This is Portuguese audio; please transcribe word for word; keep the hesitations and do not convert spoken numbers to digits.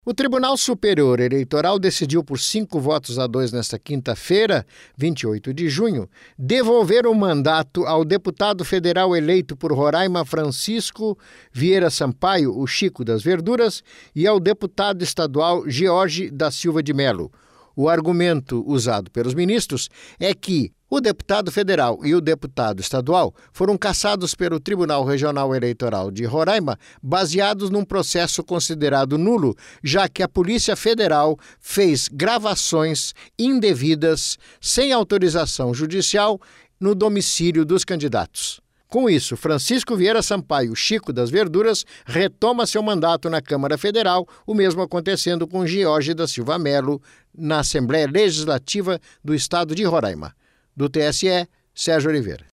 O Tribunal Superior Eleitoral decidiu por cinco votos a dois nesta quinta-feira, vinte e oito de junho, devolver o mandato ao deputado federal eleito por Roraima Francisco Vieira Sampaio, o Chico das Verduras, e ao deputado estadual George da Silva de Melo. O argumento usado pelos ministros é que o deputado federal e o deputado estadual foram cassados pelo Tribunal Regional Eleitoral de Roraima baseados num processo considerado nulo, já que a Polícia Federal fez gravações indevidas, sem autorização judicial, no domicílio dos candidatos. Com isso, Francisco Vieira Sampaio, Chico das Verduras, retoma seu mandato na Câmara Federal, o mesmo acontecendo com George da Silva Melo na Assembleia Legislativa do Estado de Roraima. Do T S E, Sérgio Oliveira.